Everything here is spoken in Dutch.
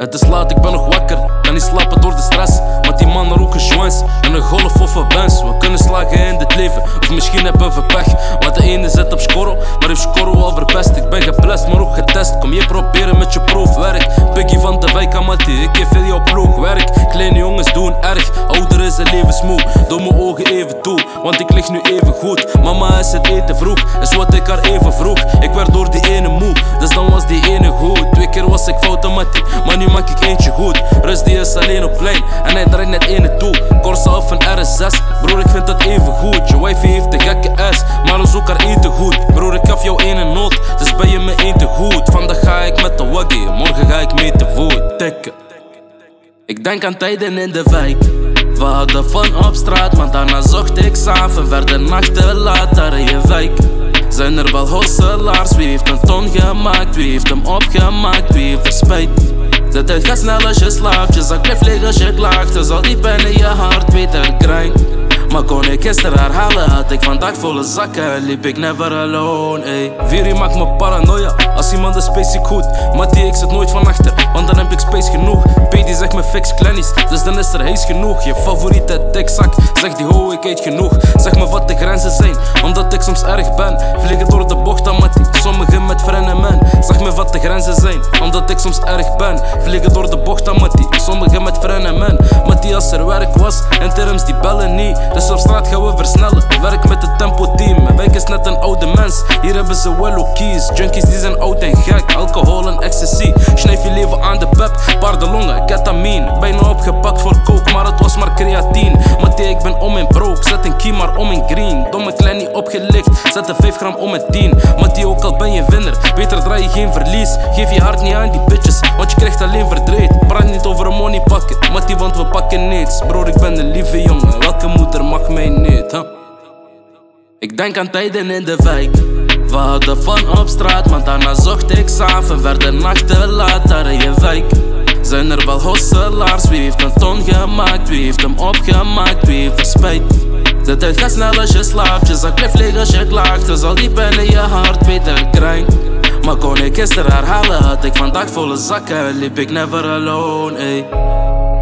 Het is laat, ik ben nog wakker, kan niet slapen door de stress. Want die mannen roken joints en een golf of een Benz. We kunnen slagen in dit leven, of misschien hebben we pech. Want de ene zit op Scorro, maar heeft Scorro al verpest. Ik ben geblest, maar ook getest, kom je proberen met je proefwerk. Biggie van de wijk, Amati, ik geef veel jouw ploegwerk. Kleine jongens doen erg, ouder is een levensmoe. Doe mijn ogen even toe, want ik lig nu even goed. Mama is het eten vroeg, is wat ik haar even vroeg. Ik werd door die ene moe, dus dan was die ene goed. 2 keer was ik fout aan Mattie, maar nu maak ik eentje goed. Rust die is alleen op plein, en hij draait net ene toe. Corsa of een RS6, broer ik vind dat even goed. Je wifey heeft de gekke ass, maar we zoeken haar eten goed. Broer ik gaf jou ene noot, dus ben je me eten goed. Vandaag ga ik met de waggie, morgen ga ik mee te voet. Tikken. Ik denk aan tijden in de wijk. We hadden fun op straat, maar daarna zocht ik s'avonds. Werden nachten laat daar in je wijk. Zijn er wel hosselaars, wie heeft een ton gemaakt? Wie heeft hem opgemaakt, wie heeft er spijt? De tijd gaat snel als je slaapt, je zak blijft liggen als je klaagt. Dus al die pijn in je hart, weet er grind. Maar kon ik gisteren herhalen, had ik vandaag volle zakken. Liep ik never alone, ey. Viri maakt me paranoia, als iemand de space ziek goed. Mattie, ik zit nooit van achter, want dan heb ik space genoeg. P die zegt me fix klennies, dus dan is er hees genoeg. Je favoriete dikzak, zeg die ho, ik eet genoeg. Zeg me wat de grenzen zijn, omdat ik soms erg ben. Vliegen door de bocht aan Mattie, sommigen met frennen man. Zeg me wat de grenzen zijn, omdat ik soms erg ben. Vliegen door de bocht aan Mattie, sommigen met frennen man. Mattie, als er werk was, en terms die bellen niet. Dus op straat gaan we versnellen, werk met het tempo team. Mijn wijk is net een oude mens, hier hebben ze wel keys. Junkies die zijn oud en gek, alcohol en ecstasy. Snijf je leven aan de pep, paardenlongen, ketamine. Bijna opgepakt voor coke, maar het was maar creatine. Mattie, ik ben om in broke, zet een key maar om in green. Domme klein niet opgelicht, zet een 5 gram om in 10. Mattie, ook al ben je winnaar, beter draai je geen verlies. Geef je hart niet aan die bitches, want je krijgt alleen verdriet. Praat niet over een money pakken, Mattie, want we pakken niets. Broer, ik ben een lieve jongen, welke moeder mag mij niet, huh? Ik denk aan tijden in de wijk. We hadden fun op straat, maar daarna zocht ik s'avonds. Werden nachten laat daar in je wijk. Zijn er wel hosselaars, wie heeft een ton gemaakt? Wie heeft hem opgemaakt, wie heeft er spijt? De tijd gaat snel als je slaapt, je zak blijft liggen als je klaagt. Dus al die pijn in je hart, weet er grind. Maar kon ik gisteren herhalen, had ik vandaag volle zakken. Liep ik never alone, ey.